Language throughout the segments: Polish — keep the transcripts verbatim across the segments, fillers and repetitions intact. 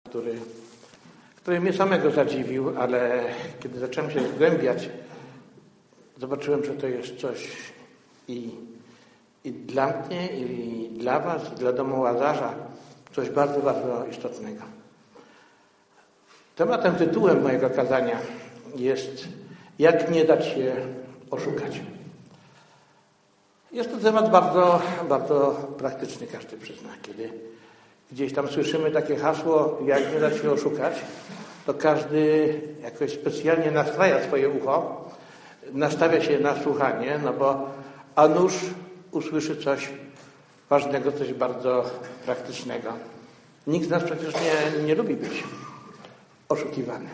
który, który mnie samego zadziwił, ale kiedy zacząłem się zgłębiać, zobaczyłem, że to jest coś i, i dla mnie, i dla was, i dla domu Łazarza, coś bardzo, bardzo istotnego. Tematem, tytułem mojego kazania jest jak nie dać się oszukać. Jest to temat bardzo, bardzo praktyczny, każdy przyzna. Kiedy gdzieś tam słyszymy takie hasło, jak nie dać się oszukać, to każdy jakoś specjalnie nastraja swoje ucho, nastawia się na słuchanie, no bo a nuż usłyszy coś ważnego, coś bardzo praktycznego. Nikt z nas przecież nie, nie lubi być oszukiwany.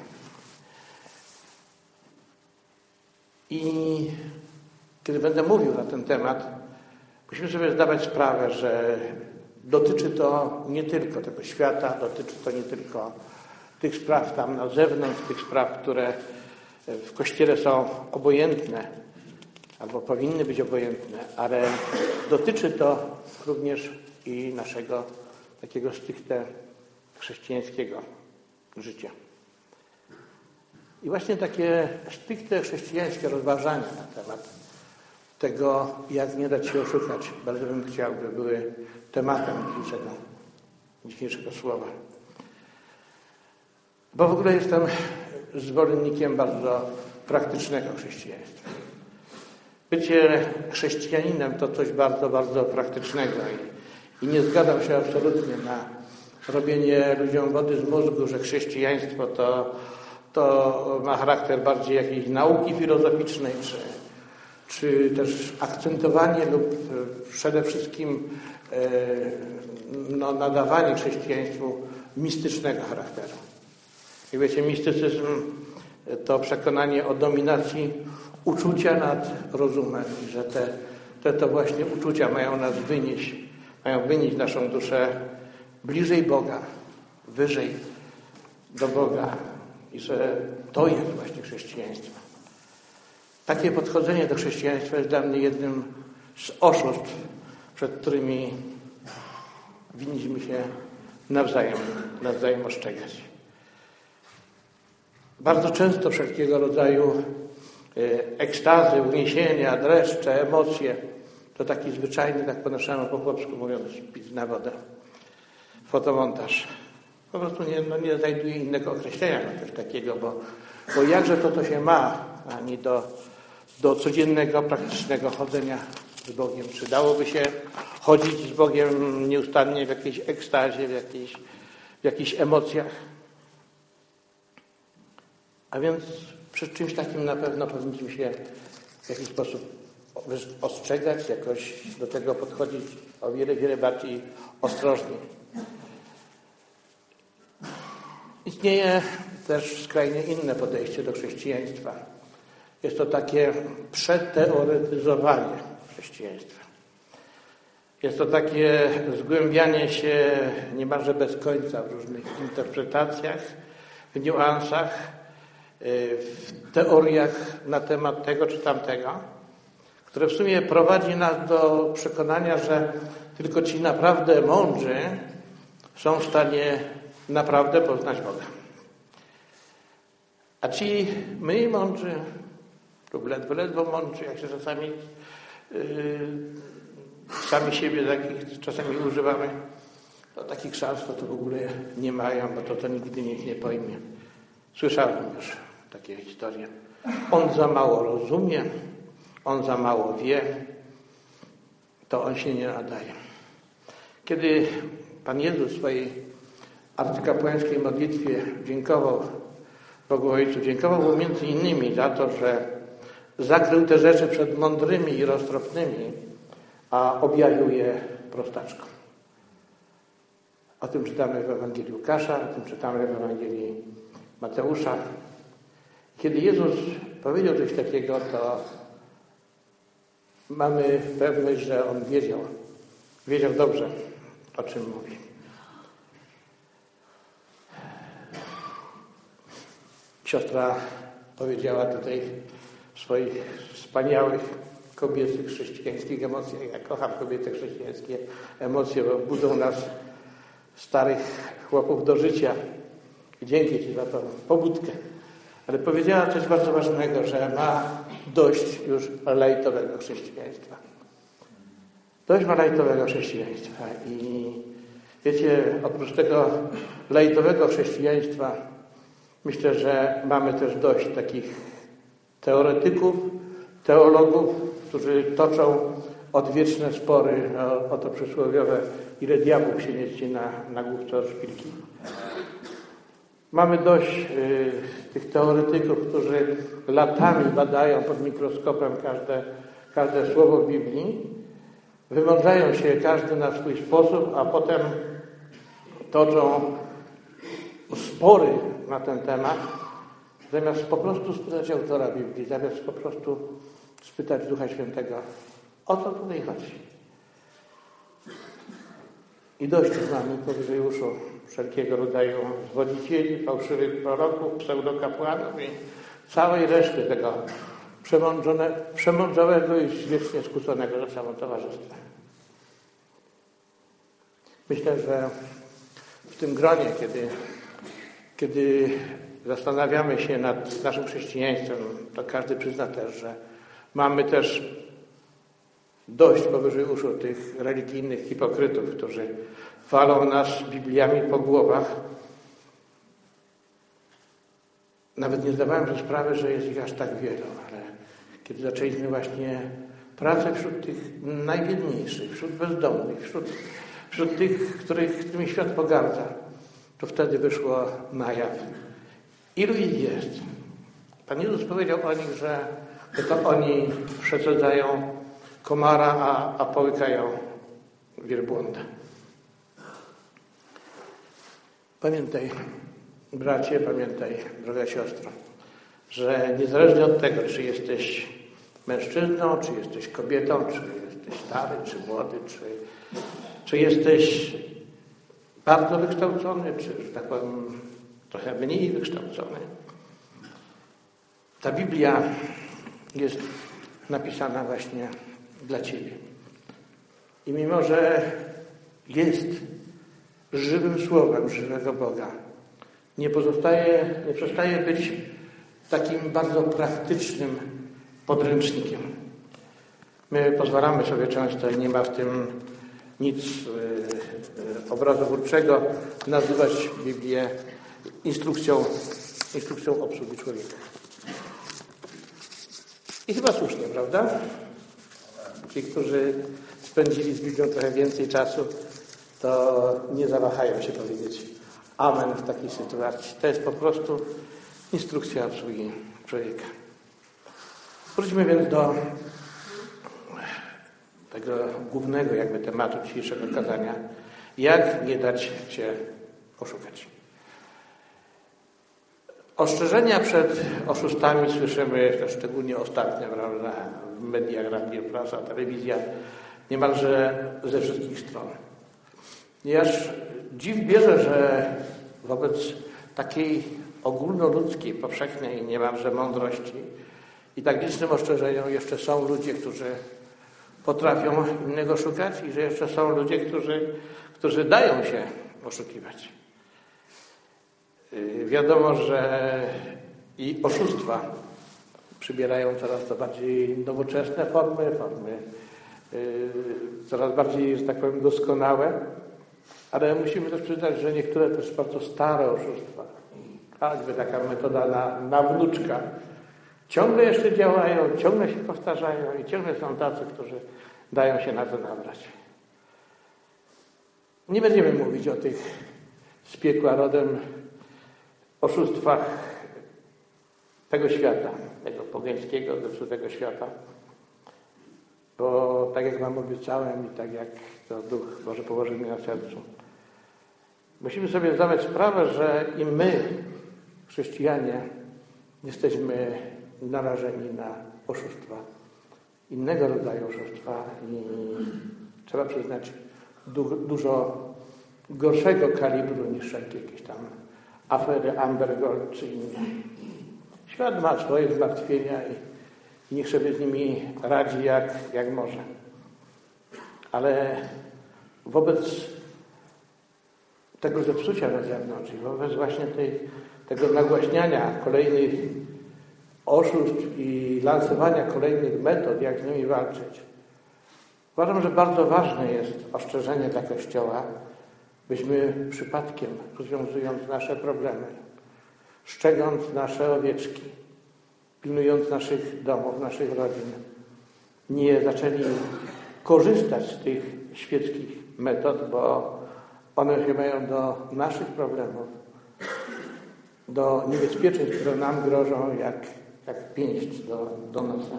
I kiedy będę mówił na ten temat, musimy sobie zdawać sprawę, że dotyczy to nie tylko tego świata, dotyczy to nie tylko tych spraw tam na zewnątrz, tych spraw, które w Kościele są obojętne albo powinny być obojętne, ale dotyczy to również i naszego takiego stricte chrześcijańskiego życia. I właśnie takie stricte chrześcijańskie rozważania na temat tego, jak nie dać się oszukać, bardzo bym chciał, by były tematem dzisiejszego, dzisiejszego słowa. Bo w ogóle jestem zwolennikiem bardzo praktycznego chrześcijaństwa. Bycie chrześcijaninem to coś bardzo, bardzo praktycznego i, i nie zgadzam się absolutnie na robienie ludziom wody z mózgu, że chrześcijaństwo to, to ma charakter bardziej jakiejś nauki filozoficznej, czy, czy też akcentowanie lub przede wszystkim e, no, nadawanie chrześcijaństwu mistycznego charakteru. I wiecie, mistycyzm to przekonanie o dominacji uczucia nad rozumem i że te, te to właśnie uczucia mają nas wynieść, mają wynieść naszą duszę bliżej Boga, wyżej do Boga i że to jest właśnie chrześcijaństwo. Takie podchodzenie do chrześcijaństwa jest dla mnie jednym z oszustw, przed którymi winniśmy się nawzajem, nawzajem ostrzegać. Bardzo często wszelkiego rodzaju ekstazy, uniesienia, dreszcze, emocje to taki zwyczajny, tak po naszemu, po chłopsku mówiąc, pic na wodę. Fotomontaż. Po prostu nie, no nie znajduję innego określenia na coś takiego, bo, bo jakże to to się ma ani do, do codziennego, praktycznego chodzenia z Bogiem. Czy dałoby się chodzić z Bogiem nieustannie w jakiejś ekstazie, w jakiejś, w jakichś emocjach? A więc przed czymś takim na pewno powinniśmy się w jakiś sposób ostrzegać, jakoś do tego podchodzić o wiele, wiele bardziej ostrożnie. Istnieje też skrajnie inne podejście do chrześcijaństwa. Jest to takie przeteoretyzowanie chrześcijaństwa. Jest to takie zgłębianie się niemalże bez końca w różnych interpretacjach, w niuansach, w teoriach na temat tego czy tamtego, które w sumie prowadzi nas do przekonania, że tylko ci naprawdę mądrzy są w stanie naprawdę poznać Boga. A ci mniej mądrzy lub ledwo, ledwo mądrzy, jak się czasami yy, sami siebie takich czasami używamy, to takich szans to, to w ogóle nie mają, bo to, to nigdy nikt nie pojmie. Słyszałem już takie historie. On za mało rozumie, on za mało wie, to on się nie nadaje. Kiedy Pan Jezus w swojej arcykapłańskiej modlitwie dziękował Bogu Ojcu, dziękował mu między innymi za to, że zakrył te rzeczy przed mądrymi i roztropnymi, a objawił je prostaczkom. O tym czytamy w Ewangelii Łukasza, o tym czytamy w Ewangelii Mateusza. Kiedy Jezus powiedział coś takiego, to mamy pewność, że On wiedział, wiedział dobrze, o czym mówi. Siostra powiedziała tutaj w swoich wspaniałych kobiecych chrześcijańskich emocjach. Ja kocham kobiety chrześcijańskie emocje, bo budzą nas, starych chłopów, do życia. Dzięki Ci za tą pobudkę. Ale powiedziała coś bardzo ważnego, że ma dość już lajtowego chrześcijaństwa. Dość ma lajtowego chrześcijaństwa. I wiecie, oprócz tego lajtowego chrześcijaństwa myślę, że mamy też dość takich teoretyków, teologów, którzy toczą odwieczne spory o, o to przysłowiowe, ile diabłów się mieści na, na główce od szpilki. Mamy dość y, tych teoretyków, którzy latami badają pod mikroskopem każde, każde słowo w Biblii, wymądrzają się każdy na swój sposób, a potem toczą spory na ten temat, zamiast po prostu spytać autora Biblii, zamiast po prostu spytać Ducha Świętego, o co tutaj chodzi. I dość już mamy powyżej uszu wszelkiego rodzaju zwodzicieli, fałszywych proroków, pseudokapłanów i całej reszty tego przemądrzałego i wiecznie skłóconego ze sobą towarzystwa. Myślę, że w tym gronie, kiedy, kiedy zastanawiamy się nad naszym chrześcijaństwem, to każdy przyzna też, że mamy też dość powyżej uszu tych religijnych hipokrytów, którzy walą nas Bibliami po głowach. Nawet nie zdawałem sobie sprawy, że jest ich aż tak wielu, ale kiedy zaczęliśmy właśnie pracę wśród tych najbiedniejszych, wśród bezdomnych, wśród, wśród tych, których, którymi świat pogardza, to wtedy wyszło na jaw. Ilu ich jest? Pan Jezus powiedział o nich, że to oni przesadzają komara, a, a połykają wielbłąda. Pamiętaj, bracie, pamiętaj, droga siostro, że niezależnie od tego, czy jesteś mężczyzną, czy jesteś kobietą, czy jesteś stary, czy młody, czy, czy jesteś bardzo wykształcony, czy, że tak powiem, trochę mniej wykształcony, ta Biblia jest napisana właśnie dla Ciebie. I mimo, że jest żywym słowem żywego Boga, nie pozostaje, nie przestaje być takim bardzo praktycznym podręcznikiem. My pozwalamy sobie często, i nie ma w tym nic yy, obrazotwórczego, nazywać Biblię instrukcją, instrukcją obsługi człowieka. I chyba słusznie, prawda? Ci, którzy spędzili z Biblią trochę więcej czasu, to nie zawahają się powiedzieć amen w takiej sytuacji. To jest po prostu instrukcja obsługi człowieka. Wróćmy więc do tego głównego jakby tematu dzisiejszego kazania. Jak nie dać się oszukać. Ostrzeżenia przed oszustami słyszymy, szczególnie ostatnio, prawda, w mediach, radio, prasa, telewizja, niemalże ze wszystkich stron. I aż dziw bierze, że wobec takiej ogólnoludzkiej, powszechnej niemalże mądrości i tak licznym ostrzeżeniom jeszcze są ludzie, którzy potrafią innego szukać i że jeszcze są ludzie, którzy, którzy dają się oszukiwać. Wiadomo, że i oszustwa przybierają coraz to bardziej nowoczesne formy, formy yy, coraz bardziej, że tak powiem, doskonałe, ale musimy też przyznać, że niektóre też bardzo stare oszustwa, choćby taka metoda na, na wnuczka, ciągle jeszcze działają, ciągle się powtarzają i ciągle są tacy, którzy dają się na to nabrać. Nie będziemy mówić o tych z piekła rodem oszustwach tego świata, tego pogańskiego, zepsutego świata, bo tak jak Wam obiecałem i tak jak to Duch Boży położył mi na sercu, musimy sobie zdawać sprawę, że i my, chrześcijanie, jesteśmy narażeni na oszustwa, innego rodzaju oszustwa i trzeba przyznać du- dużo gorszego kalibru niż wszelkie jakieś tam afery Amber Gold czy inne. Świat ma swoje zmartwienia i, i niech sobie z nimi radzi jak, jak może. Ale wobec tego zepsucia na zewnątrz i wobec właśnie tej, tego nagłaśniania kolejnych oszustw i lansowania kolejnych metod, jak z nimi walczyć. Uważam, że bardzo ważne jest ostrzeżenie dla Kościoła, byśmy przypadkiem, rozwiązując nasze problemy, szczegąc nasze owieczki, pilnując naszych domów, naszych rodzin, nie zaczęli korzystać z tych świeckich metod, bo one się mają do naszych problemów, do niebezpieczeństw, które nam grożą, jak, jak pięść do, do nosa.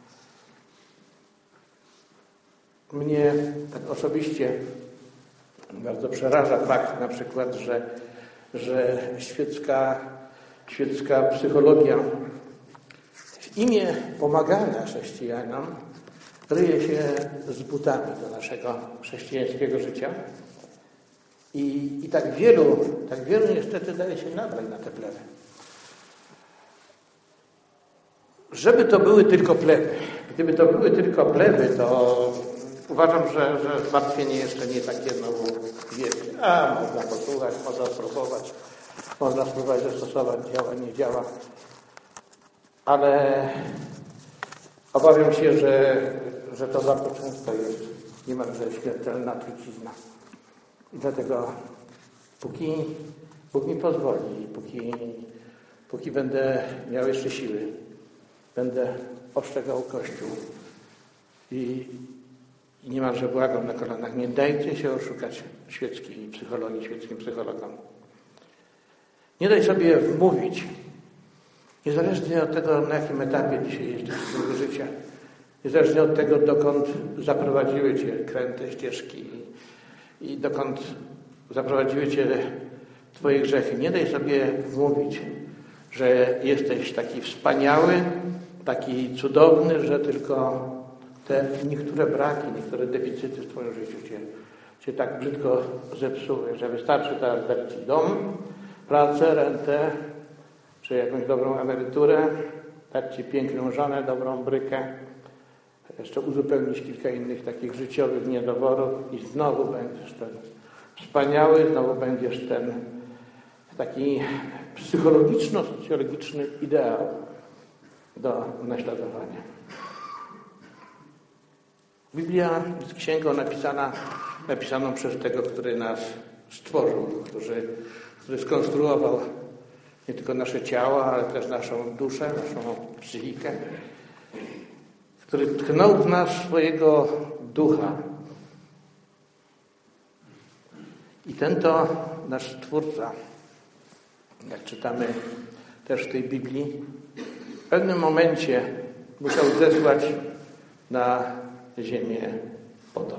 Mnie tak osobiście bardzo przeraża fakt na przykład, że, że świecka, świecka psychologia w imię pomagania chrześcijanom ryje się z butami do naszego chrześcijańskiego życia i, i tak wielu, tak wielu niestety daje się nabrać na te plewy. Żeby to były tylko plewy, gdyby to były tylko plewy, to uważam, że, że zmartwienie jeszcze nie takie znowu wielkie. A, można posłuchać, można spróbować, można spróbować zastosować, działa, nie działa. Ale obawiam się, że, że to bardzo często jest niemalże śmiertelna trucizna. I dlatego póki Bóg mi pozwoli, póki, póki będę miał jeszcze siły, będę ostrzegał Kościół i, i niemalże błagam na kolanach, nie dajcie się oszukać świeckiej psychologii, świeckim psychologom. Nie daj sobie wmówić, niezależnie od tego, na jakim etapie dzisiaj jesteś swojego życia, niezależnie od tego, dokąd zaprowadziły cię kręte ścieżki i, i dokąd zaprowadziły cię twoje grzechy. Nie daj sobie wmówić, że jesteś taki wspaniały, taki cudowny, że tylko te niektóre braki, niektóre deficyty w twoim życiu cię, cię tak brzydko zepsuły, że wystarczy teraz dać ci dom, pracę, rentę, czy jakąś dobrą emeryturę, dać ci piękną żonę, dobrą brykę, jeszcze uzupełnić kilka innych takich życiowych niedoborów i znowu będziesz ten wspaniały, znowu będziesz ten taki psychologiczno-socjologiczny ideał do naśladowania. Biblia jest księgą napisana, napisaną przez tego, który nas stworzył, który, który skonstruował nie tylko nasze ciało, ale też naszą duszę, naszą psychikę, który tknął w nas swojego ducha. I ten to nasz Stwórca, jak czytamy też w tej Biblii, w pewnym momencie musiał zesłać na ziemię potop.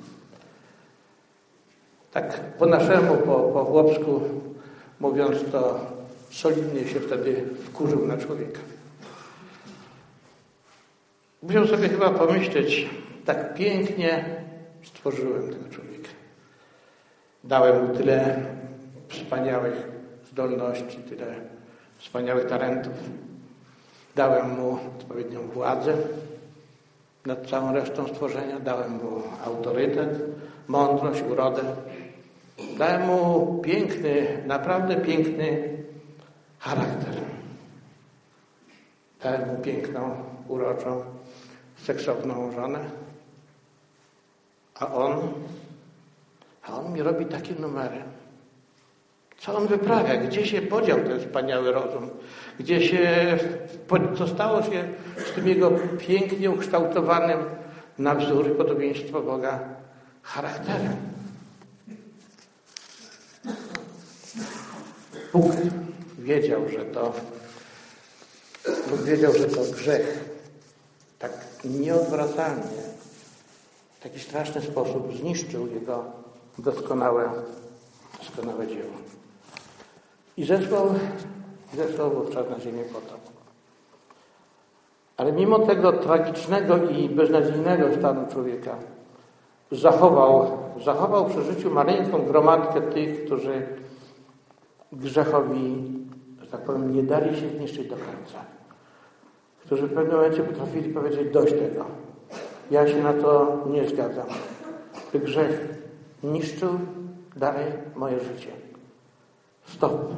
Tak po naszemu, po, po chłopsku mówiąc, to solidnie się wtedy wkurzył na człowieka. Musiał sobie chyba pomyśleć, tak pięknie stworzyłem tego człowieka. Dałem mu tyle wspaniałych zdolności, tyle wspaniałych talentów. Dałem mu odpowiednią władzę nad całą resztą stworzenia. Dałem mu autorytet, mądrość, urodę. Dałem mu piękny, naprawdę piękny charakter. Dałem mu piękną, uroczą, seksowną żonę. A on, a on mi robi takie numery. Co on wyprawia? Gdzie się podział ten wspaniały rozum? Gdzie się, co stało się z tym jego pięknie ukształtowanym na wzór i podobieństwo Boga charakterem? Bóg wiedział, że to Bóg wiedział, że to grzech tak nieodwracalnie, w taki straszny sposób zniszczył jego doskonałe, doskonałe dzieło. I zesłał, zesłał wówczas na ziemię potop. Ale mimo tego tragicznego i beznadziejnego stanu człowieka zachował, zachował przy życiu maleńką gromadkę tych, którzy grzechowi, że tak powiem, nie dali się zniszczyć do końca. Którzy w pewnym momencie potrafili powiedzieć: dość tego. Ja się na to nie zgadzam. By grzech niszczył dalej moje życie. Stop.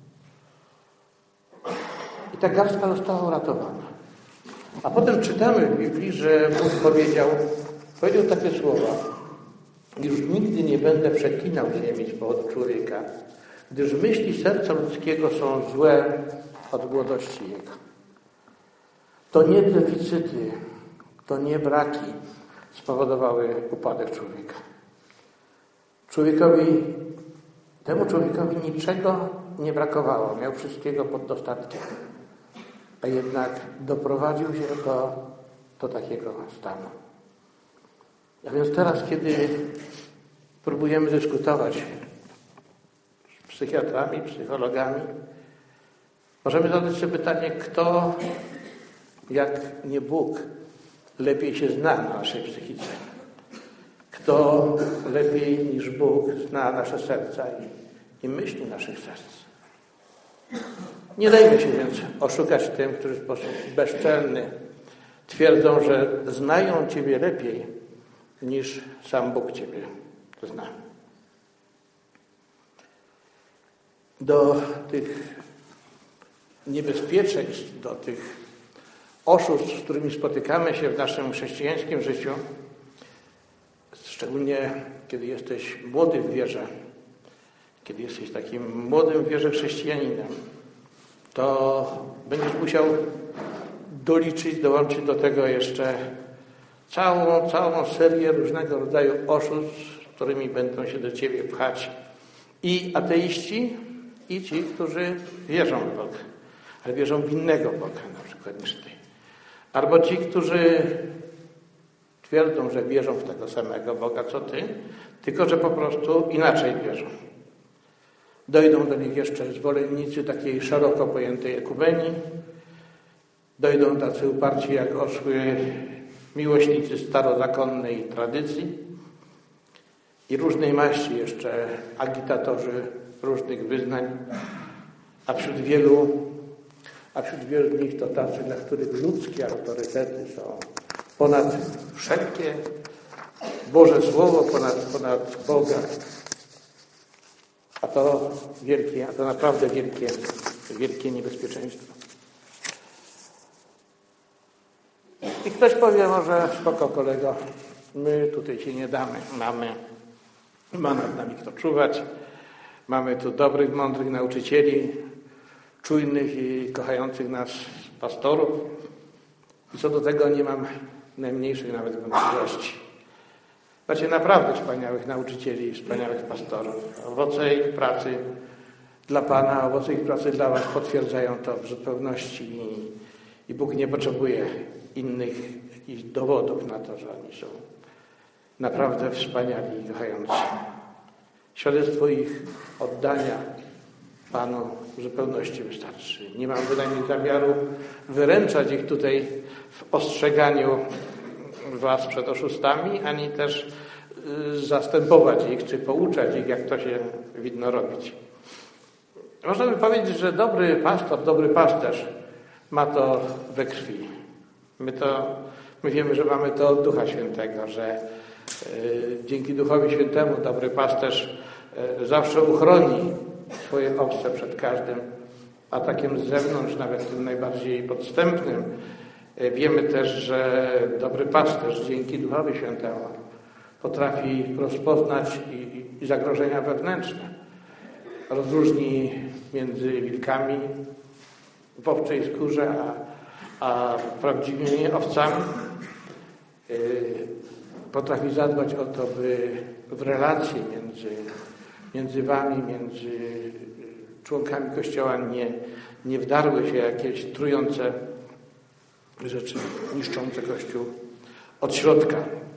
I ta garstka została uratowana. A potem czytamy w Biblii, że Bóg powiedział, powiedział takie słowa: już nigdy nie będę przeklinał ziemi z powodu człowieka, gdyż myśli serca ludzkiego są złe od młodości jego. To nie deficyty, to nie braki spowodowały upadek człowieka. Człowiekowi, temu człowiekowi niczego nie brakowało, miał wszystkiego pod dostatkiem, a jednak doprowadził się do, do takiego stanu. A więc teraz, kiedy próbujemy dyskutować z psychiatrami, psychologami, możemy zadać sobie pytanie, kto, jak nie Bóg, lepiej się zna na naszej psychice. Kto lepiej niż Bóg zna nasze serca i, i myśli naszych serc. Nie dajmy się więc oszukać tym, którzy w sposób bezczelny twierdzą, że znają Ciebie lepiej niż sam Bóg Ciebie zna. Do tych niebezpieczeństw, do tych oszustw, z którymi spotykamy się w naszym chrześcijańskim życiu, szczególnie kiedy jesteś młody w wierze, kiedy jesteś takim młodym w wierze chrześcijaninem, to będziesz musiał doliczyć, dołączyć do tego jeszcze całą, całą serię różnego rodzaju oszustw, z którymi będą się do Ciebie pchać i ateiści, i ci, którzy wierzą w Boga, ale wierzą w innego Boga na przykład niż Ty. Albo ci, którzy twierdzą, że wierzą w tego samego Boga co Ty, tylko że po prostu inaczej wierzą. Dojdą do nich jeszcze zwolennicy takiej szeroko pojętej ekumenii, dojdą tacy uparci jak oszły miłośnicy starozakonnej tradycji i różnej maści jeszcze agitatorzy różnych wyznań, a wśród wielu, a wśród wielu z nich to tacy, dla których ludzkie autorytety są ponad wszelkie Boże Słowo, ponad, ponad Boga. A to wielkie, a to naprawdę wielkie, wielkie niebezpieczeństwo. I ktoś powie, może spoko kolego, my tutaj się nie damy, mamy, ma nad nami kto czuwać, mamy tu dobrych, mądrych nauczycieli, czujnych i kochających nas pastorów i co do tego nie mam najmniejszych nawet wątpliwości. Macie naprawdę wspaniałych nauczycieli i wspaniałych pastorów. Owoce ich pracy dla Pana, owoce ich pracy dla Was potwierdzają to w zupełności i, i Bóg nie potrzebuje innych jakichś dowodów na to, że oni są naprawdę wspaniali i kochający. Świadectwo ich oddania Panu w zupełności wystarczy. Nie mam bynajmniej zamiaru wyręczać ich tutaj w ostrzeganiu Was przed oszustami, ani też zastępować ich, czy pouczać ich, jak to się winno robić. Można by powiedzieć, że dobry pastor, dobry pasterz ma to we krwi. My to, my wiemy, że mamy to od Ducha Świętego, że y, dzięki Duchowi Świętemu dobry pasterz y, zawsze uchroni swoje owce przed każdym atakiem z zewnątrz, nawet tym najbardziej podstępnym. Y, wiemy też, że dobry pasterz dzięki Duchowi Świętemu potrafi rozpoznać i, i, i zagrożenia wewnętrzne. Rozróżni między wilkami w owczej skórze, a, a prawdziwymi owcami. Yy, potrafi zadbać o to, by w relacje między, między wami, między członkami Kościoła nie, nie wdarły się jakieś trujące rzeczy, niszczące Kościół od środka.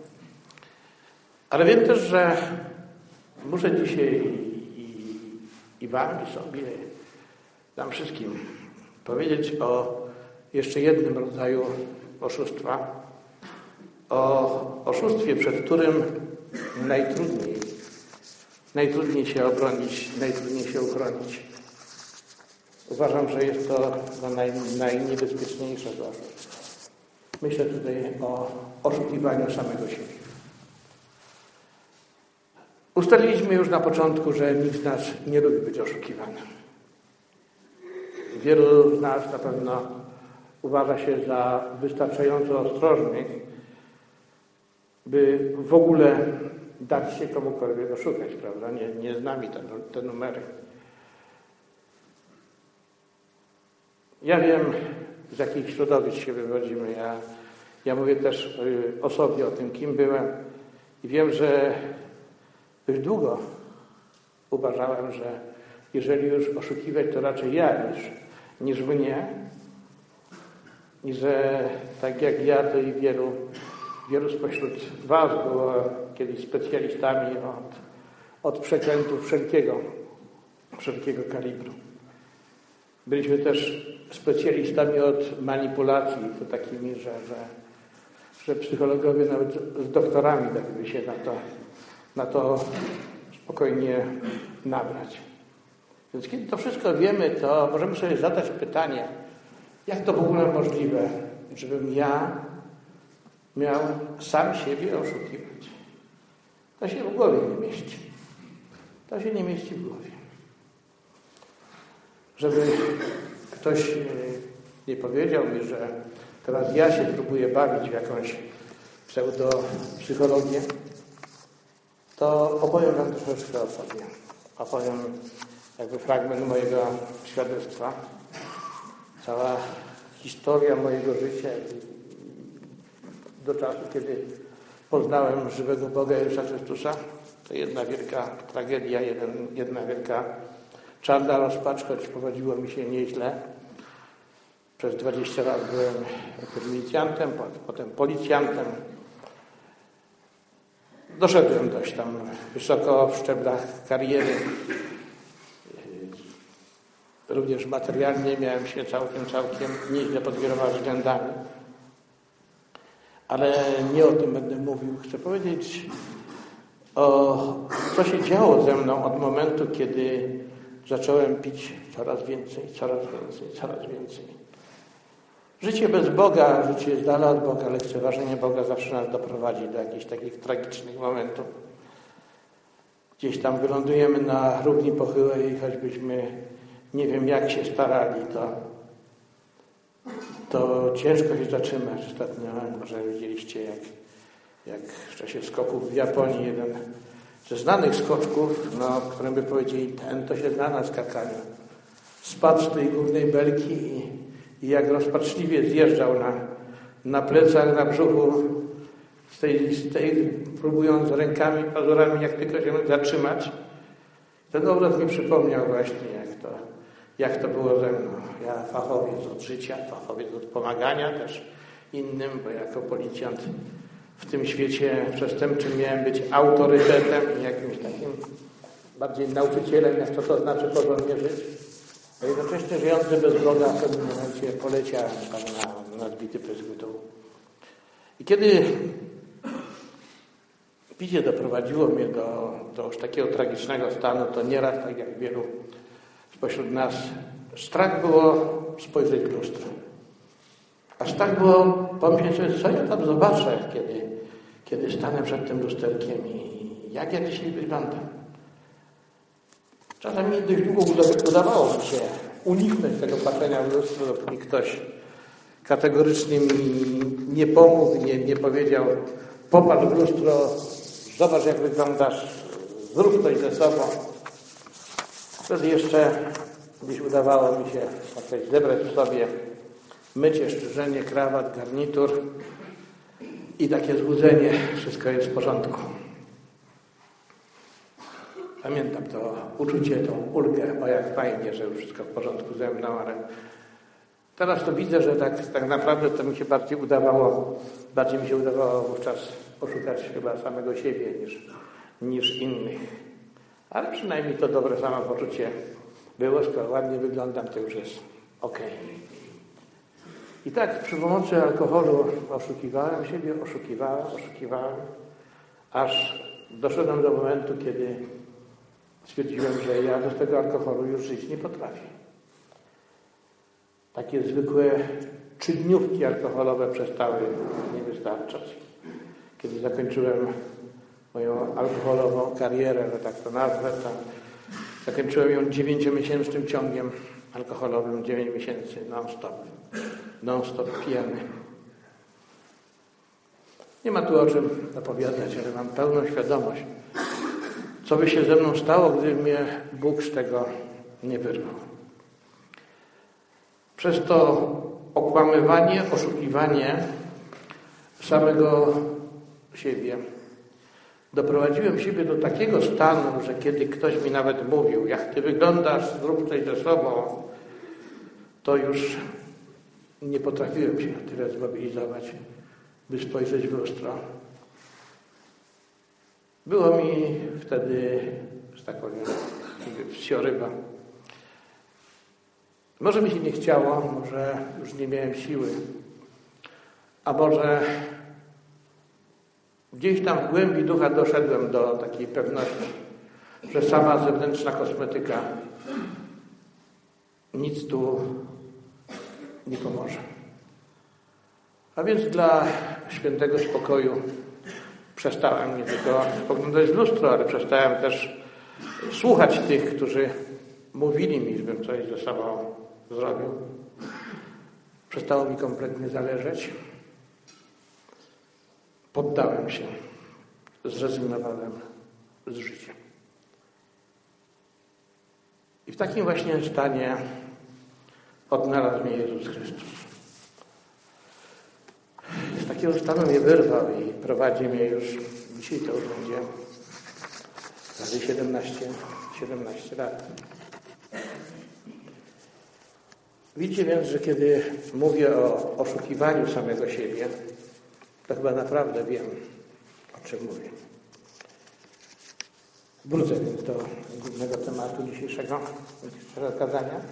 Ale wiem też, że muszę dzisiaj i, i, i wam, i sobie, nam wszystkim powiedzieć o jeszcze jednym rodzaju oszustwa. O oszustwie, przed którym najtrudniej, najtrudniej się obronić, najtrudniej się uchronić. Uważam, że jest to naj, najniebezpieczniejsze z oszustw. Myślę tutaj o oszukiwaniu samego siebie. Ustaliliśmy już na początku, że nikt z nas nie lubi być oszukiwany. Wielu z nas na pewno uważa się za wystarczająco ostrożnych, by w ogóle dać się komukolwiek oszukać, prawda? Nie, nie z nami te, te numery. Ja wiem, z jakich środowisk się wywodzimy. Ja, ja mówię też o sobie, o tym, kim byłem. I wiem, że dość długo uważałem, że jeżeli już oszukiwać, to raczej ja niż, niż mnie. I że tak jak ja, to i wielu, wielu spośród was było kiedyś specjalistami od, od przekrętów wszelkiego, wszelkiego kalibru. Byliśmy też specjalistami od manipulacji, to takimi, że, że, że psychologowie nawet z doktorami dałyby się na to, na to spokojnie nabrać. Więc kiedy to wszystko wiemy, to możemy sobie zadać pytanie, jak to w ogóle możliwe, żebym ja miał sam siebie oszukiwać? To się w głowie nie mieści. To się nie mieści w głowie. Żeby ktoś nie powiedział mi, że teraz ja się próbuję bawić w jakąś pseudopsychologię, to opowiem wam troszeczkę o sobie. Opowiem jakby fragment mojego świadectwa. Cała historia mojego życia do czasu, kiedy poznałem żywego Boga Jezusa Chrystusa, to jedna wielka tragedia, jeden, jedna wielka czarna rozpacz, choć prowadziło mi się nieźle. Przez dwadzieścia lat byłem milicjantem, potem policjantem. Doszedłem dość tam wysoko w szczeblach kariery. Również materialnie miałem się całkiem, całkiem nieźle pod wieloma względami. Ale nie o tym będę mówił. Chcę powiedzieć o co się działo ze mną od momentu, kiedy zacząłem pić coraz więcej, coraz więcej, coraz więcej. Życie bez Boga, życie z dala od Boga, lekceważenie Boga zawsze nas doprowadzi do jakichś takich tragicznych momentów. Gdzieś tam wylądujemy na równi pochyłej i choćbyśmy nie wiem jak się starali, to, to ciężko się zatrzymać. Ostatnio może widzieliście, jak, jak w czasie skoków w Japonii jeden ze znanych skoczków, no, którym by powiedzieli, ten to się zna na skakaniu, spadł z tej górnej belki i, i jak rozpaczliwie zjeżdżał na, na plecach, na brzuchu, z tej, z tej, próbując rękami, pazurami, jak tylko się zatrzymać. Ten obraz mi przypomniał właśnie, jak to, jak to było ze mną. Ja fachowiec od życia, fachowiec od pomagania też innym, bo jako policjant w tym świecie przestępczym miałem być autorytetem i jakimś takim bardziej nauczycielem, jak to, to znaczy porządnie żyć. A jednocześnie żyjący bez Boga w pewnym momencie poleciałem tam na, na zbity pysk w dół. I kiedy picie doprowadziło mnie do, do już takiego tragicznego stanu, to nieraz, tak jak wielu spośród nas, strach było spojrzeć w lustro. Aż tak było pomyśleć sobie, co ja tam zobaczę, kiedy, kiedy stanę przed tym lusterkiem i jak ja dzisiaj wyglądam. Czasami dość długo udawało mi się uniknąć tego patrzenia w lustro, dopóki ktoś kategorycznie mi nie pomógł, nie, nie powiedział, popatrz w lustro, zobacz jak wyglądasz, zrób coś ze sobą. Wtedy jeszcze gdzieś udawało mi się jakoś zebrać w sobie mycie, szczerzenie, krawat, garnitur i takie złudzenie, wszystko jest w porządku. Pamiętam to uczucie, tą ulgę, o jak fajnie, że już wszystko w porządku ze mną, ale teraz to widzę, że tak, tak naprawdę to mi się bardziej udawało, bardziej mi się udawało wówczas poszukać chyba samego siebie niż, niż innych. Ale przynajmniej to dobre samopoczucie było, skoro ładnie wyglądam, to już jest okej. I tak przy pomocy alkoholu oszukiwałem siebie, oszukiwałem, oszukiwałem, aż doszedłem do momentu, kiedy stwierdziłem, że ja bez tego alkoholu już żyć nie potrafię. Takie zwykłe trzydniówki alkoholowe przestały nie wystarczać. Kiedy zakończyłem moją alkoholową karierę, że tak to nazwę. Tam zakończyłem ją dziewięciomiesięcznym ciągiem alkoholowym, dziewięć miesięcy non-stop. Non-stop pijany. Nie ma tu o czym opowiadać, ale mam pełną świadomość, co by się ze mną stało, gdyby mnie Bóg z tego nie wyrwał. Przez to okłamywanie, oszukiwanie samego siebie doprowadziłem siebie do takiego stanu, że kiedy ktoś mi nawet mówił, jak ty wyglądasz, zrób coś ze sobą, to już nie potrafiłem się na tyle zmobilizować, by spojrzeć w lustro. Było mi wtedy, że tak powiem, wsioryba. Może mi się nie chciało, może już nie miałem siły, a może gdzieś tam w głębi ducha doszedłem do takiej pewności, że sama zewnętrzna kosmetyka nic tu nie pomoże. A więc dla świętego spokoju przestałem nie tylko spoglądać w lustro, ale przestałem też słuchać tych, którzy mówili mi, żebym coś ze sobą zrobił. Przestało mi kompletnie zależeć. Poddałem się. Zrezygnowałem z życia. I w takim właśnie stanie odnalazł mnie Jezus Chrystus. Z takiego stanu mnie wyrwał i prowadzi mnie już, dzisiaj to już będzie prawie siedemnaście lat. Widzicie więc, że kiedy mówię o oszukiwaniu samego siebie, to chyba naprawdę wiem, o czym mówię. Wrócę więc do głównego tematu dzisiejszego, dzisiejszego kazania.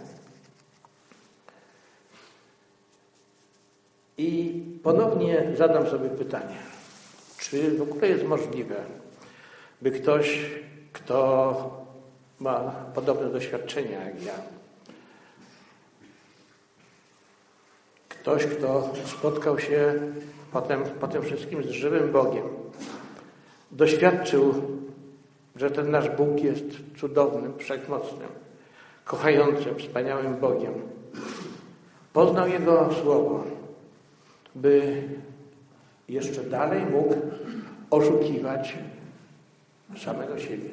I ponownie zadam sobie pytanie, czy w ogóle jest możliwe, by ktoś, kto ma podobne doświadczenia jak ja, ktoś, kto spotkał się potem, po tym wszystkim z żywym Bogiem, doświadczył, że ten nasz Bóg jest cudownym, wszechmocnym, kochającym, wspaniałym Bogiem, poznał Jego Słowo, by jeszcze dalej mógł oszukiwać samego siebie.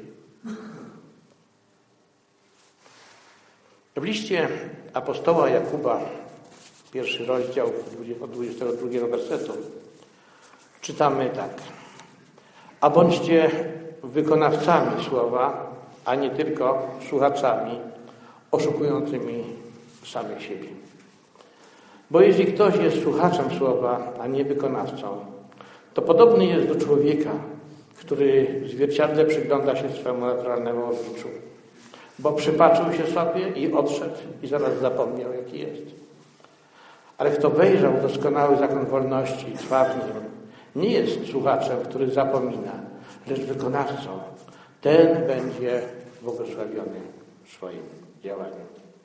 W liście apostoła Jakuba, pierwszy rozdział od dwudziestego drugiego wersetu, czytamy tak. A bądźcie wykonawcami słowa, a nie tylko słuchaczami oszukującymi samych siebie. Bo jeśli ktoś jest słuchaczem słowa, a nie wykonawcą, to podobny jest do człowieka, który w zwierciadle przygląda się swemu naturalnemu obliczu. Bo przypatrzył się sobie i odszedł i zaraz zapomniał, jaki jest. Ale kto wejrzał w doskonały zakon wolności i trwa w nim, nie jest słuchaczem, który zapomina, lecz wykonawcą. Ten będzie błogosławiony w swoim działaniu.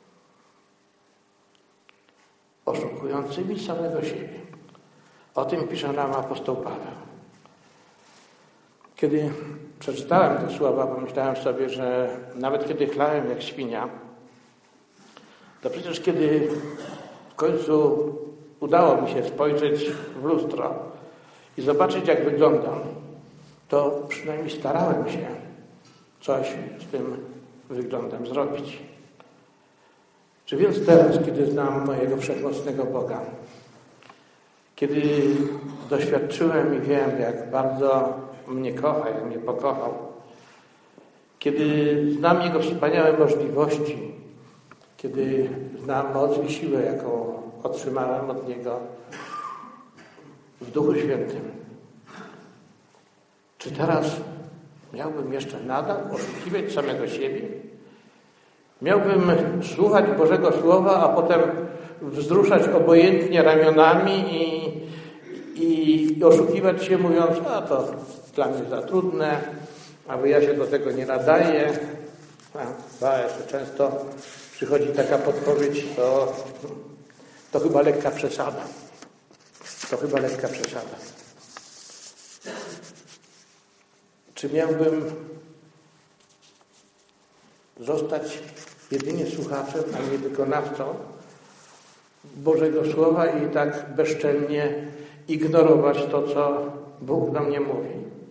Oszukującymi samego siebie. O tym pisze nam apostoł Paweł. Kiedy przeczytałem te słowa, pomyślałem sobie, że nawet kiedy chlałem jak świnia, to przecież kiedy w końcu udało mi się spojrzeć w lustro i zobaczyć, jak wyglądam, to przynajmniej starałem się coś z tym wyglądem zrobić. Czy więc teraz, kiedy znam mojego wszechmocnego Boga, kiedy doświadczyłem i wiem, jak bardzo mnie kocha, jak mnie pokochał, kiedy znam Jego wspaniałe możliwości, kiedy znam moc i siłę, jaką otrzymałem od Niego w Duchu Świętym, czy teraz miałbym jeszcze nadal oszukiwać samego siebie? Miałbym słuchać Bożego Słowa, a potem wzruszać obojętnie ramionami i, i oszukiwać się, mówiąc, a to dla mnie za trudne, albo ja się do tego nie nadaję. A, a jeszcze często przychodzi taka podpowiedź, to, to chyba lekka przesada. To chyba lekka przesada. Czy miałbym zostać jedynie słuchaczem, a nie wykonawcą Bożego Słowa i tak bezczelnie ignorować to, co Bóg do mnie mówi?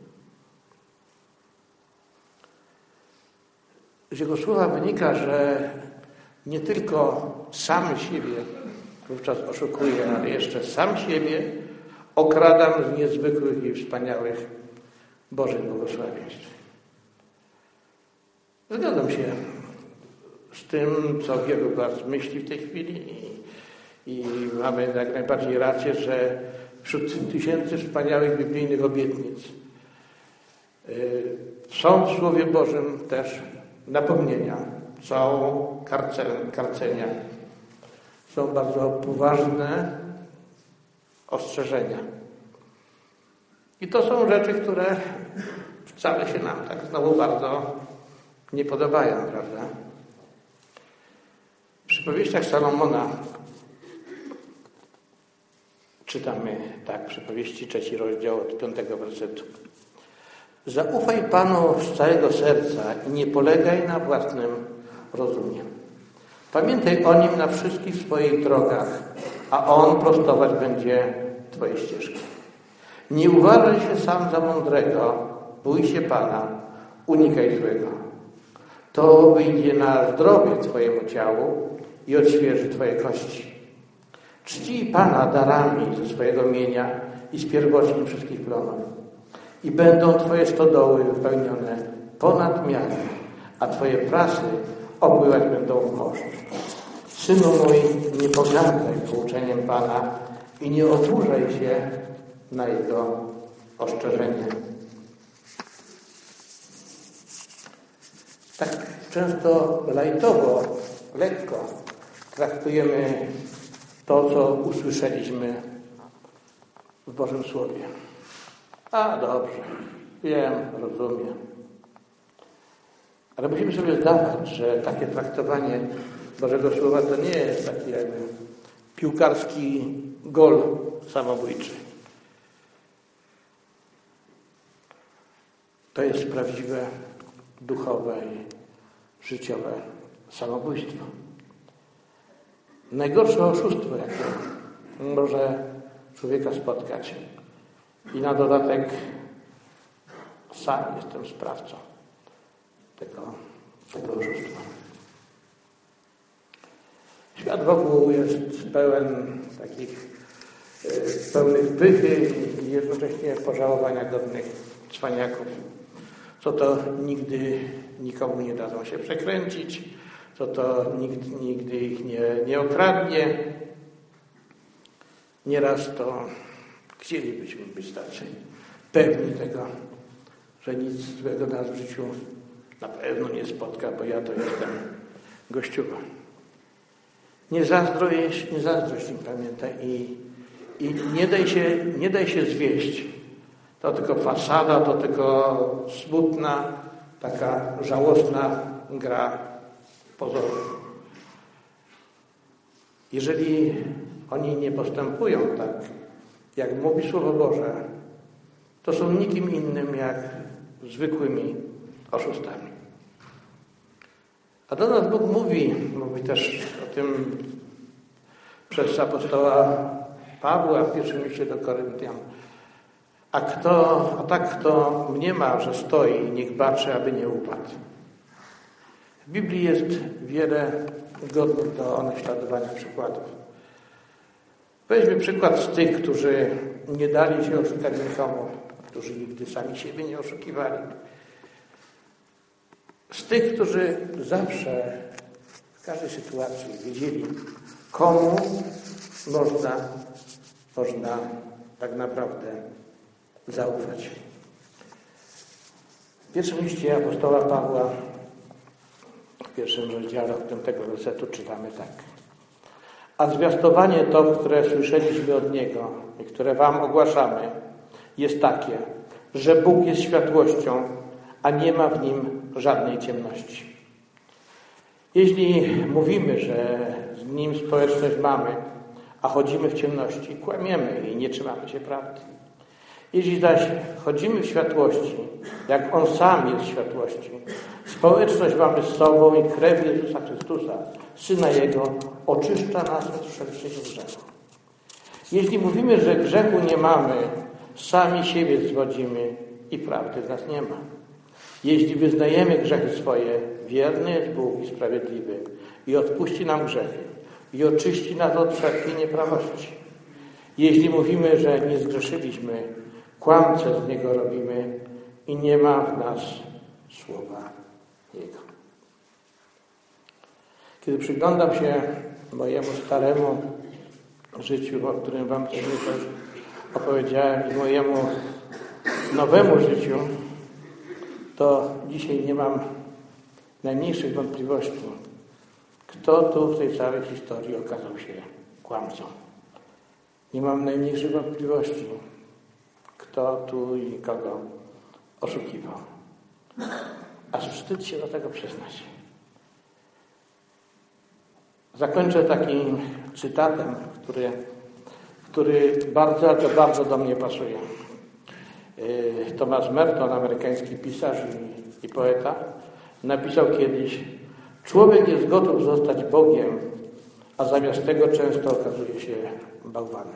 Z Jego Słowa wynika, że nie tylko sam siebie wówczas oszukuję, ale jeszcze sam siebie okradam z niezwykłych i wspaniałych Bożych błogosławieństw. Zgadzam się z tym, co wielu was myśli w tej chwili i, i mamy jak najbardziej rację, że wśród tysięcy wspaniałych biblijnych obietnic yy, są w Słowie Bożym też napomnienia, są karce- karcenia, są bardzo poważne ostrzeżenia. I to są rzeczy, które wcale się nam tak znowu bardzo nie podobają, prawda? W przypowieściach Salomona czytamy tak, przypowieści trzeci rozdział od piątego wersetu. Zaufaj Panu z całego serca i nie polegaj na własnym rozumie. Pamiętaj o Nim na wszystkich swoich drogach, a On prostować będzie Twoje ścieżki. Nie uważaj się sam za mądrego, bój się Pana, unikaj złego. To wyjdzie na zdrowie Twojemu ciału i odświeży Twoje kości. Czcij Pana darami ze swojego mienia i z pierwocin wszystkich plonów. I będą Twoje stodoły wypełnione ponad miarę, a Twoje prasy opływać będą w morzu. Synu mój, nie pogardzaj pouczeniem Pana i nie oburzaj się na Jego ostrzeżenie. Tak często lajtowo, lekko traktujemy to, co usłyszeliśmy w Bożym Słowie. A dobrze, wiem, rozumiem. Ale musimy sobie zdawać, że takie traktowanie Bożego Słowa to nie jest taki jakby piłkarski gol samobójczy. To jest prawdziwe, duchowe i życiowe samobójstwo. Najgorsze oszustwo, jakie może człowieka spotkać. I na dodatek sam jestem sprawcą tego, tego oszustwa. Świat wokół jest pełen takich y, pełnych pychy i jednocześnie pożałowania godnych cwaniaków. Co to nigdy nikomu nie dadzą się przekręcić, co to nikt nigdy ich nie, nie okradnie. Nieraz to chcielibyśmy być tacy pewni tego, że nic złego nas w życiu na pewno nie spotka, bo ja to jestem gościuwa. Nie zazdrość, nie zazdrość im, pamiętaj, i, i nie daj się, nie daj się zwieść. To tylko fasada, to tylko smutna, taka żałosna gra pozorów. Jeżeli oni nie postępują tak, jak mówi Słowo Boże, to są nikim innym jak zwykłymi oszustami. A do nas Bóg mówi, mówi też o tym przez apostoła Pawła w pierwszym liście do Koryntian. A kto, a tak kto mniema, że stoi, niech baczy, aby nie upadł. W Biblii jest wiele godnych do naśladowania przykładów. Weźmy przykład z tych, którzy nie dali się oszukać nikomu, którzy nigdy sami siebie nie oszukiwali. Z tych, którzy zawsze w każdej sytuacji wiedzieli, komu można, można tak naprawdę zaufać. W pierwszym liście apostoła Pawła, w pierwszym rozdziale od piątego wersetu czytamy tak. A zwiastowanie to, które słyszeliśmy od Niego i które wam ogłaszamy, jest takie, że Bóg jest światłością, a nie ma w Nim żadnej ciemności. Jeśli mówimy, że z Nim społeczność mamy, a chodzimy w ciemności, kłamiemy i nie trzymamy się prawdy. Jeśli zaś chodzimy w światłości, jak On sam jest w światłości, społeczność mamy z sobą i krew Jezusa Chrystusa, Syna Jego, oczyszcza nas od wszelkiego grzechu. Jeśli mówimy, że grzechu nie mamy, sami siebie zwodzimy i prawdy w nas nie ma. Jeśli wyznajemy grzechy swoje, wierny jest Bóg i sprawiedliwy i odpuści nam grzechy i oczyści nas od wszelkiej nieprawości. Jeśli mówimy, że nie zgrzeszyliśmy, kłamcę z Niego robimy i nie ma w nas słowa Jego. Kiedy przyglądam się mojemu staremu życiu, o którym Wam też opowiedziałem, i mojemu nowemu życiu, to dzisiaj nie mam najmniejszych wątpliwości, kto tu w tej całej historii okazał się kłamcą. Nie mam najmniejszych wątpliwości, kto tu i kogo oszukiwał. Aż wstyd się do tego przyznać. Zakończę takim cytatem, który, który bardzo, to bardzo do mnie pasuje. Thomas Merton, amerykański pisarz i, i poeta, napisał kiedyś: człowiek jest gotów zostać Bogiem, a zamiast tego często okazuje się bałwanem.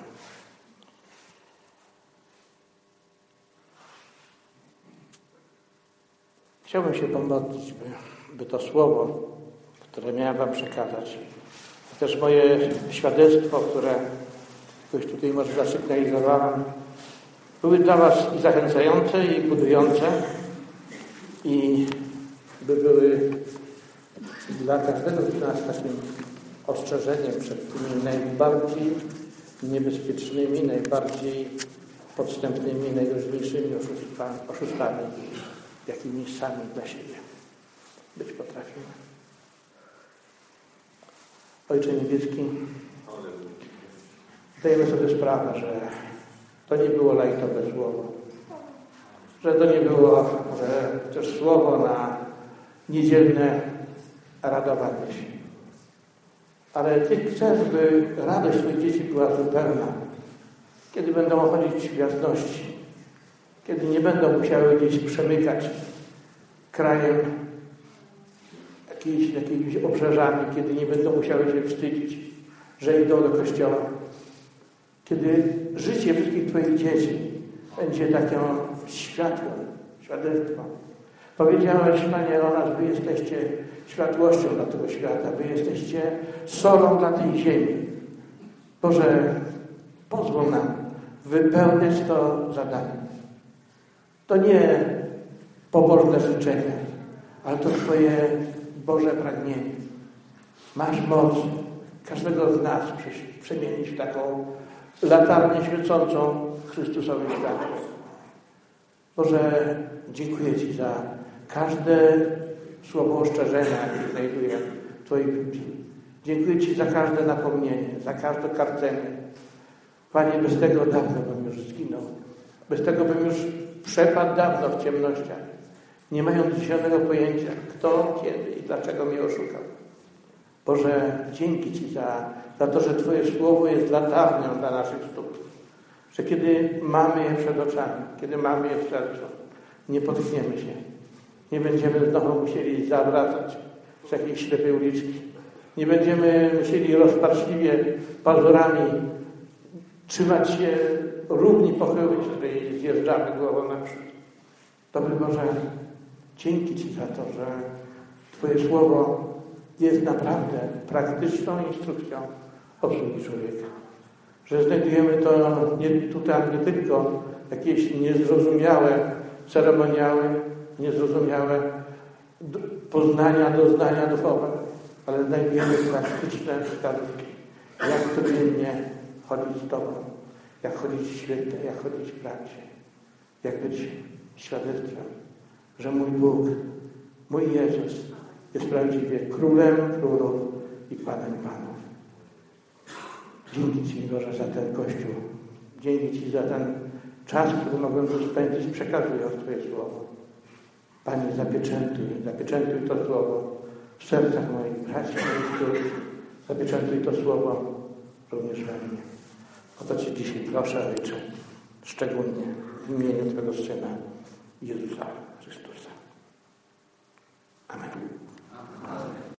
Chciałbym się pomodlić, by, by to słowo, które miałem Wam przekazać, a też moje świadectwo, które jakoś tutaj może zasygnalizowałem, były dla Was i zachęcające, i budujące, i by były dla każdego z nas takim ostrzeżeniem przed tymi najbardziej niebezpiecznymi, najbardziej podstępnymi, najgroźniejszymi oszustami, jakimi sami dla siebie być potrafimy. Ojcze Niebieski, zdajemy sobie sprawę, że to nie było lajtowe słowo, że to nie było że też słowo na niedzielne radowanie się. Ale Ty chcesz, by radość Twoich dzieci była zupełna, kiedy będą chodzić w jasności, kiedy nie będą musiały gdzieś przemykać krajem jakimiś, jakimiś obrzeżami, kiedy nie będą musiały się wstydzić, że idą do kościoła. Kiedy życie wszystkich Twoich dzieci będzie takim światłem, świadectwem. Powiedziałeś, Panie, o nas, Wy jesteście światłością dla tego świata, Wy jesteście solą dla tej ziemi. Boże, pozwól nam wypełniać to zadanie. To nie pobożne życzenie, ale to Twoje Boże pragnienie. Masz moc każdego z nas przemienić w taką latarnię świecącą Chrystusowym światłem. Boże, dziękuję Ci za każde słowo ostrzeżenia, jakie znajduję w Twojej Biblii. Dziękuję Ci za każde napomnienie, za każde karcenie. Panie, bez tego dawno bym już zginął. Bez tego bym już przepadł dawno w ciemnościach, nie mając zielonego pojęcia, kto, kiedy i dlaczego mnie oszukał. Boże, dzięki Ci za, za to, że Twoje słowo jest latarnią dla naszych stóp. Że kiedy mamy je przed oczami, kiedy mamy je w sercu, nie potkniemy się. Nie będziemy znowu musieli zawracać z jakiejś ślepej uliczki. Nie będziemy musieli rozpaczliwie pazurami trzymać się równi pochyły, z której zjeżdżamy głową naprzód. Dobry Boże, dzięki Ci za to, że Twoje słowo jest naprawdę praktyczną instrukcją obsługi człowieka. Że znajdujemy to nie, tutaj nie tylko jakieś niezrozumiałe ceremoniały, niezrozumiałe poznania, doznania duchowe, ale znajdujemy praktyczne wskazówki, jak codziennie chodzić z Tobą, jak chodzić świetnie, jak chodzić w prawdzie, jak być świadectwem, że mój Bóg, mój Jezus jest prawdziwie Królem Królów i Panem Panów. Dzięki Ci, Boże, za ten Kościół. Dzięki Ci za ten czas, który mogłem tu spędzić, przekazując Twoje słowo. Panie, zapieczętuj, zapieczętuj to słowo w sercach moich braci, moich sióstr. Zapieczętuj to słowo również we mnie. O to Cię dzisiaj proszę, Ojcze, szczególnie. w imieniu Twego Syna Jezusa Chrystusa. Amen.